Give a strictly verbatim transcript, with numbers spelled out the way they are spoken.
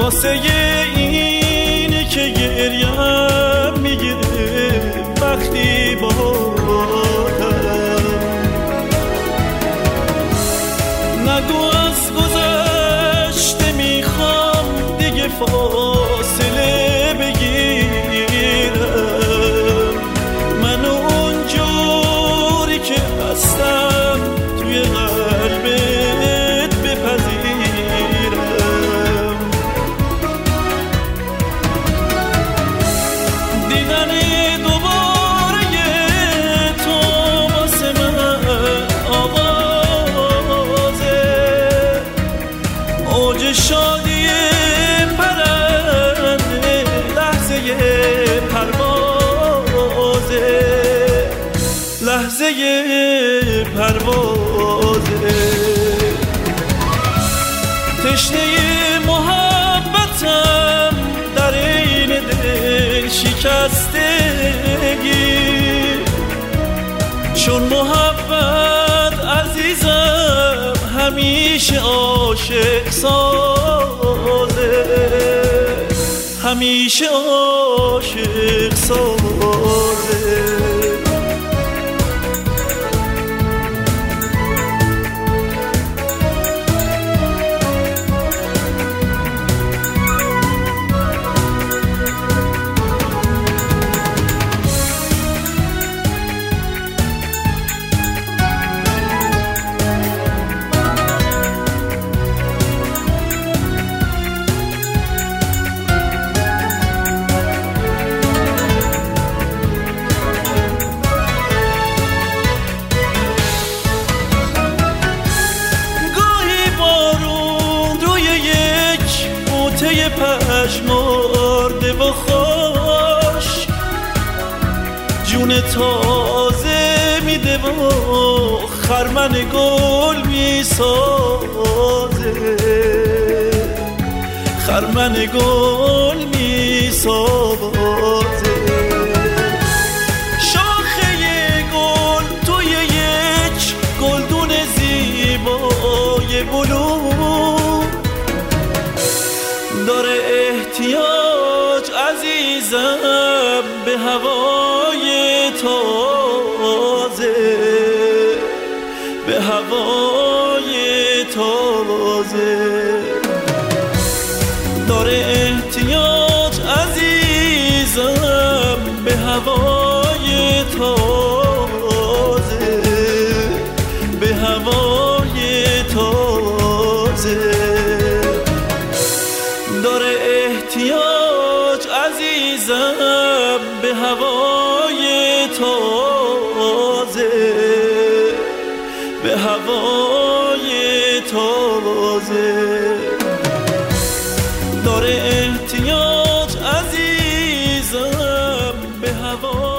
واسه اینی که گریم میگیره وقتی بادم. نگو از گذشته میخوام دیگه فاصله بگیرم، منو اونجوری که هستم توی قلبت بپذیرم. دیدن دوباره تو واسه من آغازه، اوج شادی پرنده لحظه پروازه، لحظه پروازه. تشنه محبتم در این دل شکستگی، چون محبت عزیزم همیشه عاشق سازه، همیشه عاشق سازه. پژمرده و خوش جون تازه میده و خرمن گل میسازه، خرمن گل میسازه. شاخه گل توی یک گلدون زیبای بلور داره احتیاج عزیزم به هوای تازه، به هوای تازه. داره احتیاج عزیزم به هوای تازه، به هوای تازه. داره احتیاج عزیزم به هوای تازه، به هوای تازه. داره احتیاج عزیزم به هوای